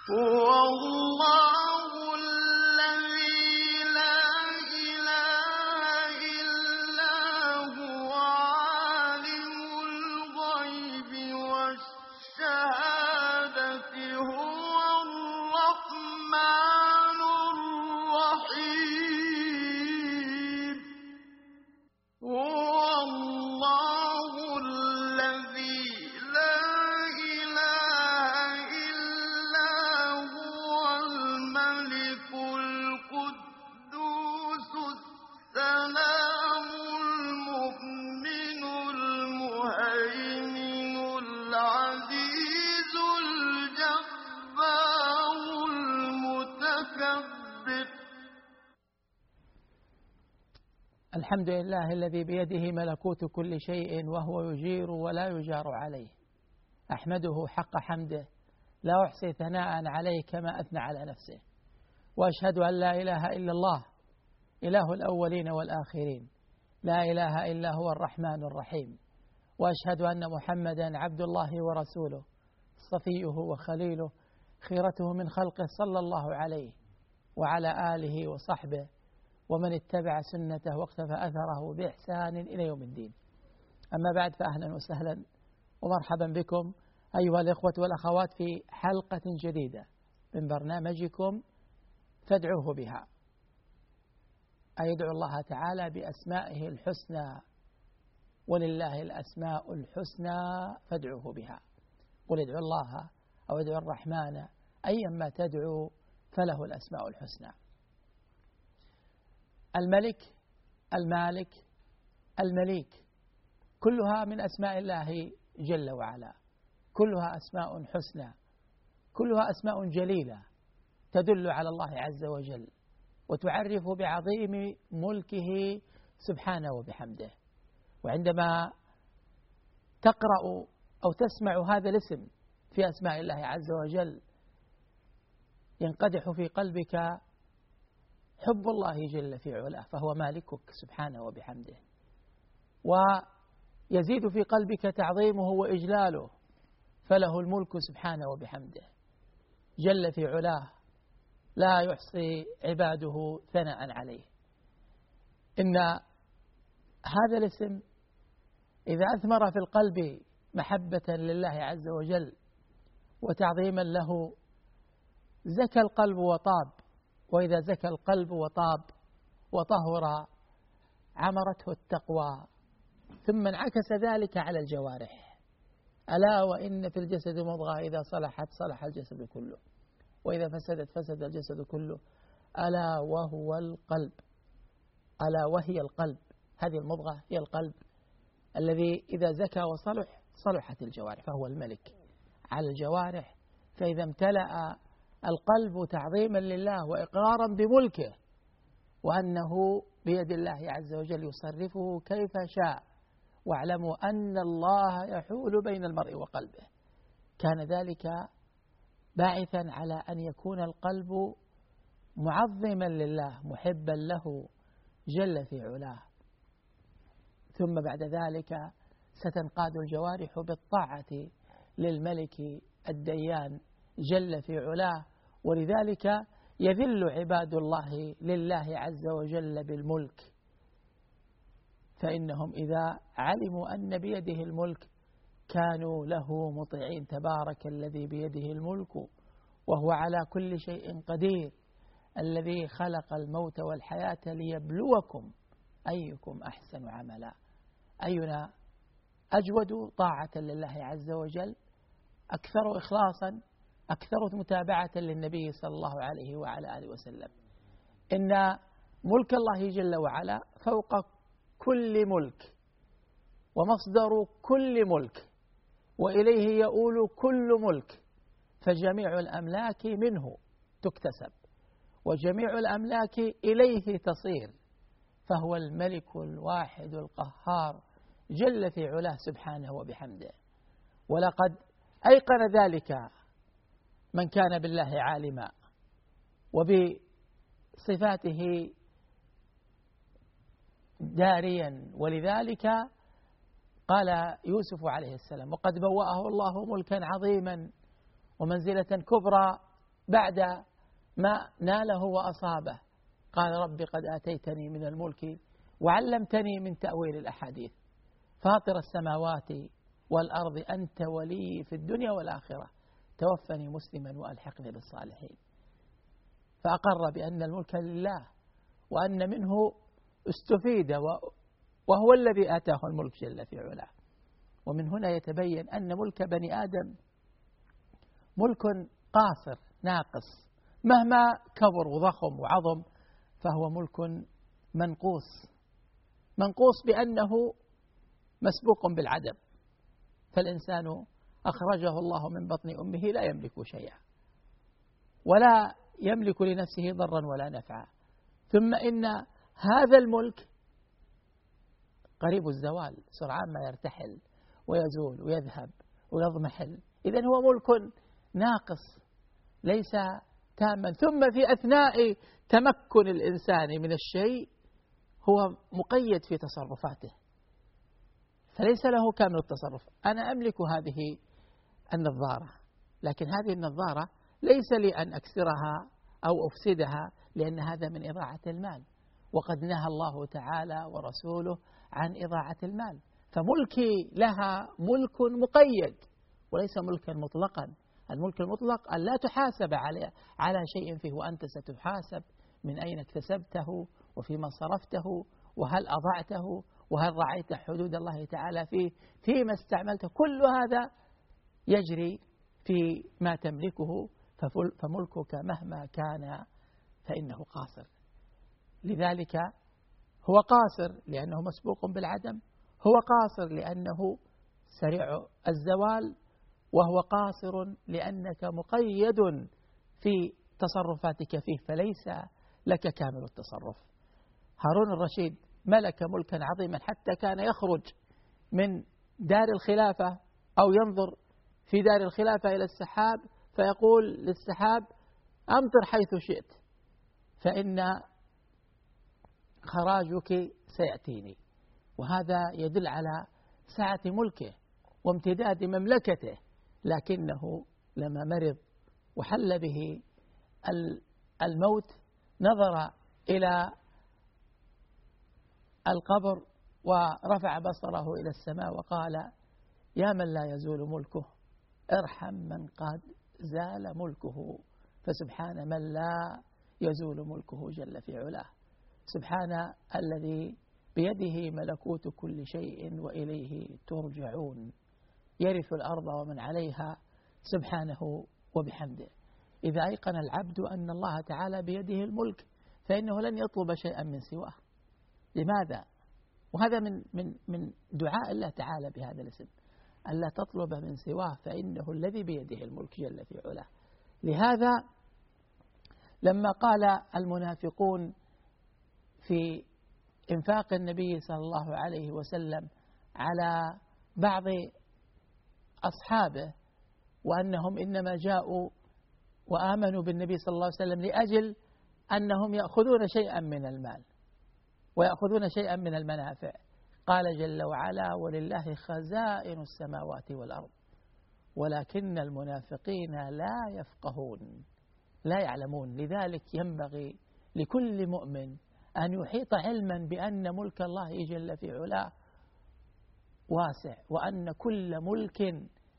هو الله الذي لا إله إلا هو عالم الغيب والشهادة هو الرحمن الرحيم هو الله الذي لا إله إلا هو الملك القدوس السلام المؤمن المهيمن العزيز الجبار المتكبر. الحمد لله الذي بيده ملكوت كل شيء وهو يجير ولا يجار عليه، أحمده حق حمده لا أحصي ثناء عليه كما أثنى على نفسه، وأشهد أن لا إله إلا الله إله الأولين والآخرين، لا إله إلا هو الرحمن الرحيم، وأشهد أن محمدا عبد الله ورسوله صفيه وخليله خيرته من خلقه صلى الله عليه وعلى آله وصحبه ومن اتبع سنته واقتفى أثره بإحسان إلى يوم الدين. أما بعد، فأهلا وسهلا ومرحبا بكم أيها الإخوة والأخوات في حلقة جديدة من برنامجكم فادعوه بها، أي يدعو الله تعالى بأسمائه الحسنى، ولله الأسماء الحسنى فادعوه بها. قل ادعوا الله أو ادعوا الرحمن أيما تدعو فله الأسماء الحسنى. الملك، المالك، المليك، كلها من أسماء الله جل وعلا، كلها أسماء حسنى، كلها أسماء جليلة تدل على الله عز وجل وتعرف بعظيم ملكه سبحانه وبحمده. وعندما تقرأ أو تسمع هذا الاسم في أسماء الله عز وجل ينقدح في قلبك حب الله جل في علاه، فهو مالكك سبحانه وبحمده، ويزيد في قلبك تعظيمه وإجلاله، فله الملك سبحانه وبحمده جل في علاه لا يحصي عباده ثناء عليه. إن هذا الاسم إذا أثمر في القلب محبة لله عز وجل وتعظيما له زكى القلب وطاب، وإذا زكى القلب وطاب وطهر عمرته التقوى، ثم انعكس ذلك على الجوارح. ألا وإن في الجسد مضغة إذا صلحت صلح الجسد كله، وإذا فسدت فسد الجسد كله، ألا وهو القلب، ألا وهي القلب. هذه المضغة هي القلب الذي إذا زكى وصلح صلحت الجوارح، فهو الملك على الجوارح. فإذا امتلأ القلب تعظيما لله وإقرارا بملكه وأنه بيد الله عز وجل يصرفه كيف شاء، واعلموا أن الله يحول بين المرء وقلبه، كان ذلك باعثا على أن يكون القلب معظما لله محبا له جل في علاه. ثم بعد ذلك ستنقاد الجوارح بالطاعة للملك الديان جل في علاه، ولذلك يذل عباد الله لله عز وجل بالملك، فإنهم إذا علموا أن بيده الملك كانوا له مطيعين. تبارك الذي بيده الملك وهو على كل شيء قدير، الذي خلق الموت والحياة ليبلوكم أيكم أحسن عملا. أينا أجود طاعة لله عز وجل، أكثر إخلاصا، أكثر متابعة للنبي صلى الله عليه وعلى آله وسلم. إن ملك الله جل وعلا فوق كل ملك ومصدر كل ملك، وإليه يؤول كل ملك، فجميع الأملاك منه تكتسب وجميع الأملاك إليه تصير، فهو الملك الواحد القهار جل في علاه سبحانه وبحمده. ولقد أيقن ذلك من كان بالله عالما وبصفاته داريا، ولذلك قال يوسف عليه السلام: وقد بوأه الله ملكا عظيما ومنزلة كبرى بعد ما ناله وأصابه قال رب قد آتيتني من الملك وعلمتني من تأويل الأحاديث فاطر السماوات والأرض أنت ولي في الدنيا والآخرة توفني مسلما وألحقني بالصالحين. فأقر بأن الملك لله وأن منه استفيد وهو الذي آتاه الملك جل في علاه. ومن هنا يتبين أن ملك بني آدم ملك قاصر ناقص، مهما كبر وضخم وعظم فهو ملك منقوص بأنه مسبوق بالعدم. فالإنسان أخرجه الله من بطن أمه لا يملك شيئا ولا يملك لنفسه ضرا ولا نفعا، ثم إن هذا الملك قريب الزوال سرعان ما يرتحل ويزول ويذهب ويضمحل. إذن هو ملك ناقص ليس تاما، ثم في أثناء تمكن الإنسان من الشيء هو مقيد في تصرفاته فليس له كامل التصرف. أنا أملك هذه النظارة، لكن هذه النظارة ليس لي أن أكسرها أو أفسدها لأن هذا من إضاعة المال، وقد نهى الله تعالى ورسوله عن إضاعة المال. فملكي لها ملك مقيد وليس ملكا مطلقا. الملك المطلق أن لا تحاسب على شيء فيه، وأنت ستحاسب من أين اكتسبته وفيما صرفته وهل أضعته وهل رعيت حدود الله تعالى فيما استعملته. كل هذا يجري في ما تملكه، فملكك مهما كان فإنه قاصر. لذلك هو قاصر لأنه مسبوق بالعدم، هو قاصر لأنه سريع الزوال، وهو قاصر لأنك مقيد في تصرفاتك فيه فليس لك كامل التصرف. هارون الرشيد ملك ملكا عظيما حتى كان يخرج من دار الخلافة أو ينظر في دار الخلافة إلى السحاب فيقول للسحاب أمطر حيث شئت فإن خراجك سيأتيني. وهذا يدل على سعة ملكه وامتداد مملكته. لكنه لما مرض وحل به الموت نظر إلى القبر ورفع بصره إلى السماء وقال يا من لا يزول ملكه ارحم من قد زال ملكه، فسبحان من لا يزول ملكه جل في علاه. سبحان الذي بيده ملكوت كل شيء وإليه ترجعون، يرث الأرض ومن عليها سبحانه وبحمده. إذا أيقن العبد أن الله تعالى بيده الملك فإنه لن يطلب شيئا من سواه. لماذا؟ وهذا من دعاء الله تعالى بهذا الاسم، ألا تطلب من سواه فإنه الذي بيده الملك جل في علاه. لهذا لما قال المنافقون في إنفاق النبي صلى الله عليه وسلم على بعض أصحابه وأنهم إنما جاءوا وآمنوا بالنبي صلى الله عليه وسلم لأجل أنهم يأخذون شيئا من المال ويأخذون شيئا من المنافع، قال جل وعلا ولله خزائن السماوات والأرض ولكن المنافقين لا يفقهون لا يعلمون. لذلك ينبغي لكل مؤمن أن يحيط علما بأن ملك الله جل في علاه واسع، وأن كل ملك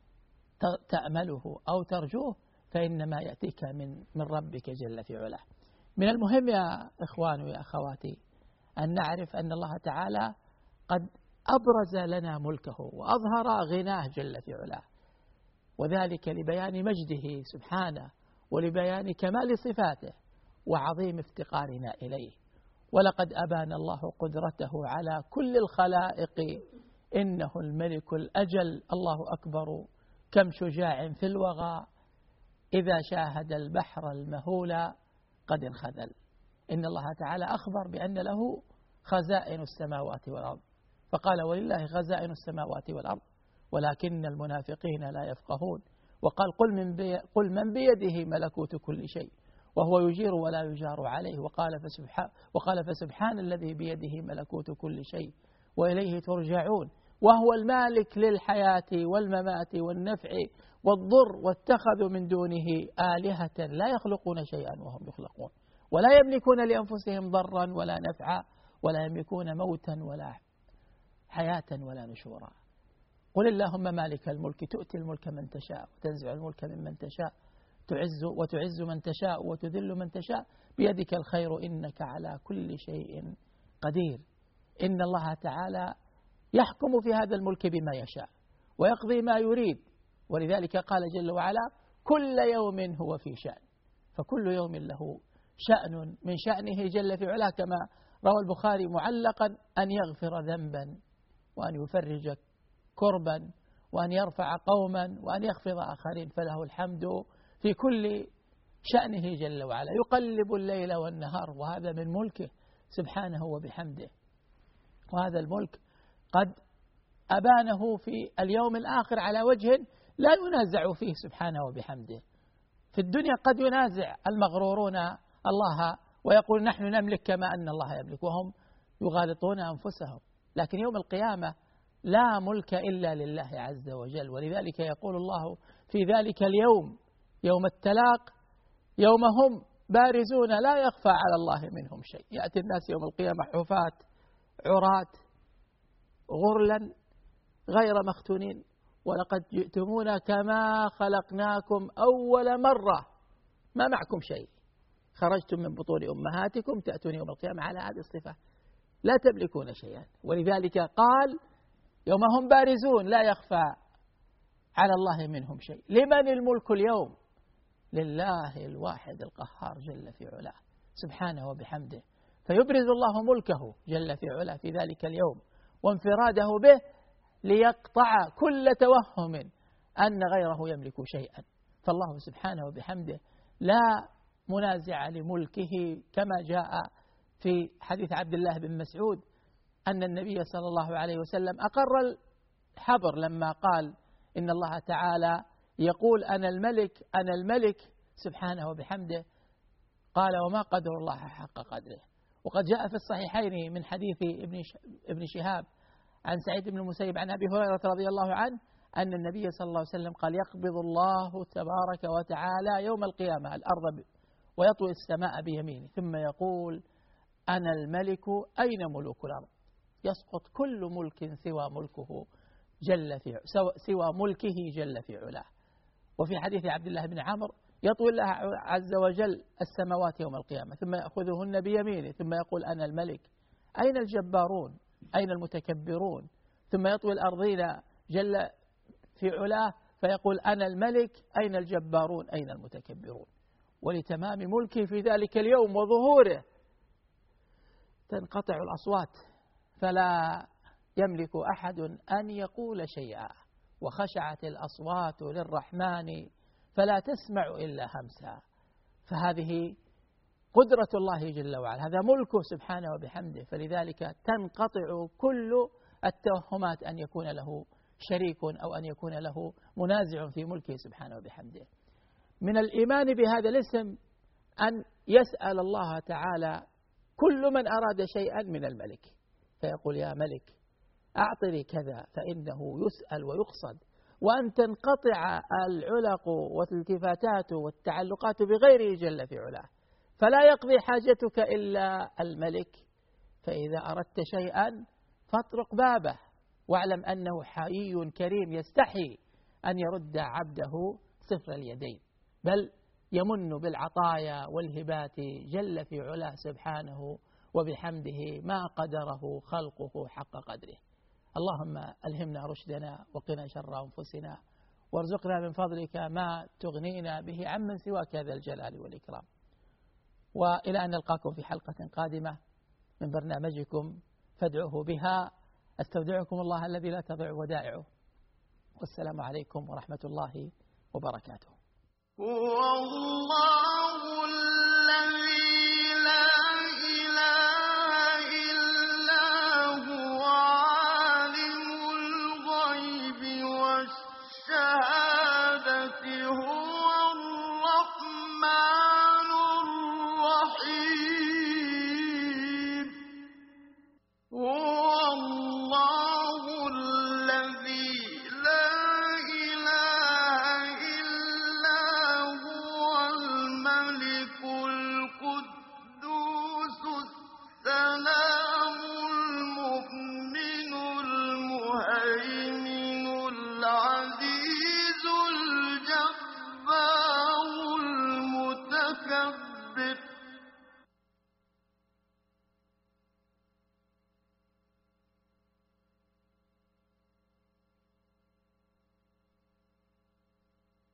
تأمله أو ترجوه فإنما يأتيك من ربك جل في علاه. من المهم يا إخوان ويا أخواتي أن نعرف أن الله تعالى قد أبرز لنا ملكه وأظهر غناه جل في علاه، وذلك لبيان مجده سبحانه ولبيان كمال صفاته وعظيم افتقارنا إليه. ولقد أبان الله قدرته على كل الخلائق إنه الملك الأجل. الله أكبر كم شجاع في الوغى إذا شاهد البحر المهول قد انخذل. إن الله تعالى أخبر بأن له خزائن السماوات والأرض، فقال ولله خزائن السماوات والأرض ولكن المنافقين لا يفقهون. وقال قل من بيده ملكوت كل شيء وهو يجير ولا يجار عليه. وقال فسبحان الذي بيده ملكوت كل شيء وإليه ترجعون وهو المالك للحياة والممات والنفع والضر واتخذوا من دونه آلهة لا يخلقون شيئا وهم يخلقون ولا يملكون لأنفسهم ضرا ولا نفعا ولا يملكون موتا ولا حياة ولا نشورا. قل اللهم مالك الملك تؤتي الملك من تشاء وتنزع الملك ممن تشاء وتعز من تشاء وتذل من تشاء بيدك الخير إنك على كل شيء قدير. إن الله تعالى يحكم في هذا الملك بما يشاء ويقضي ما يريد، ولذلك قال جل وعلا كل يوم هو في شأن، فكل يوم له شأن من شأنه جل في علاه، كما روى البخاري معلقا أن يغفر ذنبا وأن يفرج كربا وأن يرفع قوما وأن يخفض آخرين، فله الحمد في كل شأنه جل وعلا، يقلب الليل والنهار، وهذا من ملكه سبحانه وبحمده. وهذا الملك قد أبانه في اليوم الآخر على وجه لا ينازع فيه سبحانه وبحمده. في الدنيا قد ينازع المغرورون الله ويقول نحن نملك كما أن الله يملك، وهم يغالطون أنفسهم، لكن يوم القيامة لا ملك إلا لله عز وجل. ولذلك يقول الله في ذلك اليوم يوم التلاق يوم هم بارزون لا يخفى على الله منهم شيء. يأتي الناس يوم القيامة حفاة عراة غرلا غير مختونين، ولقد جئتمونا كما خلقناكم أول مرة ما معكم شيء، خرجتم من بطون أمهاتكم تأتون يوم القيامة على هذه الصفة لا تملكون شيئا. ولذلك قال يوم هم بارزون لا يخفى على الله منهم شيء. لمن الملك اليوم؟ لله الواحد القهار جل في علاه سبحانه وبحمده. فيبرز الله ملكه جل في علاه في ذلك اليوم وانفراده به ليقطع كل توهم أن غيره يملك شيئا. فالله سبحانه وبحمده لا منازع لملكه، كما جاء في حديث عبد الله بن مسعود أن النبي صلى الله عليه وسلم أقر الحبر لما قال إن الله تعالى يقول أنا الملك أنا الملك سبحانه وبحمده، قال وما قدر الله حق قدره. وقد جاء في الصحيحين من حديث ابن شهاب عن سعيد بن المسيب عن أبي هريرة رضي الله عنه أن النبي صلى الله عليه وسلم قال يقبض الله تبارك وتعالى يوم القيامة الأرض ويطوي السماء بيمينه ثم يقول أنا الملك أين ملوك الأرض؟ يسقط كل ملك سوى ملكه جل في علاه. وفي حديث عبد الله بن عمرو يطوي الله عز وجل السماوات يوم القيامة ثم يأخذهن بيمينه ثم يقول أنا الملك أين الجبارون أين المتكبرون؟ ثم يطوي الأرضين جل في علاه فيقول أنا الملك أين الجبارون أين المتكبرون؟ ولتمام ملكه في ذلك اليوم وظهوره تنقطع الأصوات فلا يملك أحد أن يقول شيئا، وخشعت الأصوات للرحمن فلا تسمع إلا همسا. فهذه قدرة الله جل وعلا، هذا ملكه سبحانه وبحمده، فلذلك تنقطع كل التوهمات أن يكون له شريك أو أن يكون له منازع في ملكه سبحانه وبحمده. من الإيمان بهذا الاسم أن يسأل الله تعالى كل من أراد شيئا من الملك فيقول يا ملك أعطني كذا فإنه يسأل ويقصد، وأن تنقطع العلق والالتفاتات والتعلقات بغيره جل في علاه، فلا يقضي حاجتك إلا الملك. فإذا أردت شيئا فاطرق بابه واعلم أنه حيي كريم يستحي أن يرد عبده صفر اليدين، بل يمن بالعطايا والهبات جل في علاه سبحانه وبحمده ما قدره خلقه حق قدره. اللهم ألهمنا رشدنا وقنا شر أنفسنا وارزقنا من فضلك ما تغنينا به عمن سواك ذا الجلال والإكرام. وإلى أن نلقاكم في حلقة قادمة من برنامجكم فادعوه بها، أستودعكم الله الذي لا تضيع ودائعه، والسلام عليكم ورحمة الله وبركاته. والله